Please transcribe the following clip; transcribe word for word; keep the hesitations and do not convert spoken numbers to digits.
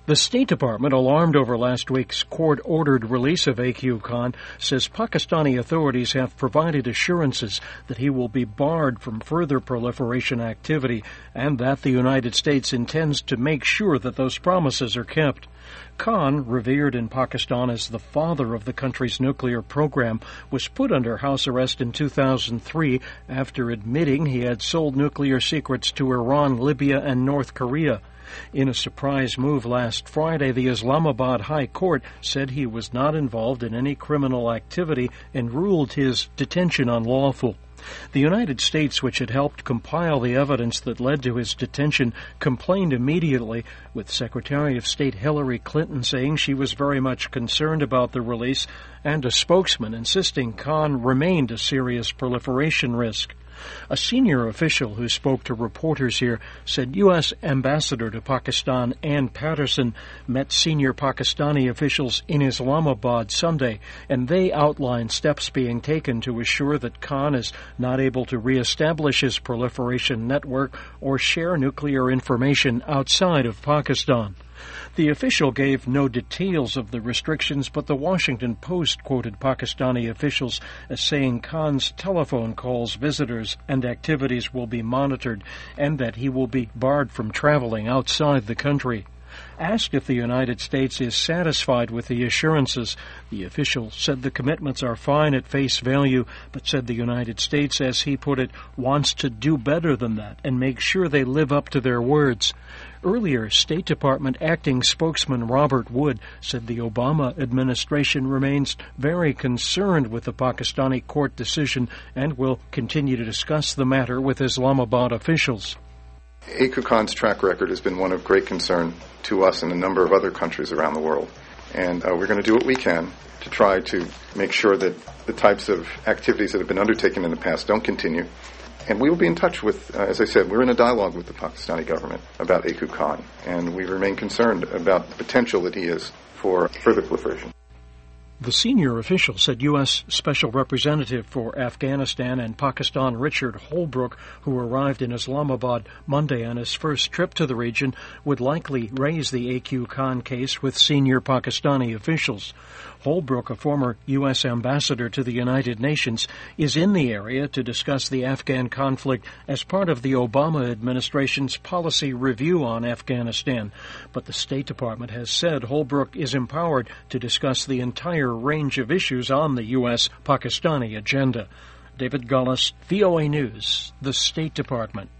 The State Department, alarmed over last week's court-ordered release of A Q Khan, says Pakistani authorities have provided assurances that he will be barred from further proliferation activity and that the United States intends to make sure that those promises are kept. Khan, revered in Pakistan as the father of the country's nuclear program, was put under house arrest in two thousand three after admitting he had sold nuclear secrets to Iran, Libya, and North Korea. In a surprise move last Friday, the Islamabad High Court said he was not involved in any criminal activity and ruled his detention unlawful. The United States, which had helped compile the evidence that led to his detention, complained immediately, with Secretary of State Hillary Clinton saying she was very much concerned about the release and a spokesman insisting Khan remained a serious proliferation risk. A senior official who spoke to reporters here said U S Ambassador to Pakistan Ann Patterson met senior Pakistani officials in Islamabad Sunday, and they outlined steps being taken to assure that Khan is not able to reestablish his proliferation network or share nuclear information outside of Pakistan. The official gave no details of the restrictions, but the Washington Post quoted Pakistani officials as saying Khan's telephone calls, visitors, and activities will be monitored, and that he will be barred from traveling outside the country. Asked if the United States is satisfied with the assurances, the official said the commitments are fine at face value, but said the United States, as he put it, wants to do better than that and make sure they live up to their words. Earlier, State Department acting spokesman Robert Wood said the Obama administration remains very concerned with the Pakistani court decision and will continue to discuss the matter with Islamabad officials. A Q Khan's track record has been one of great concern to us and a number of other countries around the world. And uh, we're going to do what we can to try to make sure that the types of activities that have been undertaken in the past don't continue. And we will be in touch with, uh, as I said, we're in a dialogue with the Pakistani government about A Q Khan, and we remain concerned about the potential that he is for further proliferation. The senior official said U S Special Representative for Afghanistan and Pakistan Richard Holbrooke, who arrived in Islamabad Monday on his first trip to the region, would likely raise the A Q Khan case with senior Pakistani officials. Holbrooke, a former U S ambassador to the United Nations, is in the area to discuss the Afghan conflict as part of the Obama administration's policy review on Afghanistan. But the State Department has said Holbrooke is empowered to discuss the entire range of issues on the U S Pakistani agenda. David Gullis, V O A News, the State Department.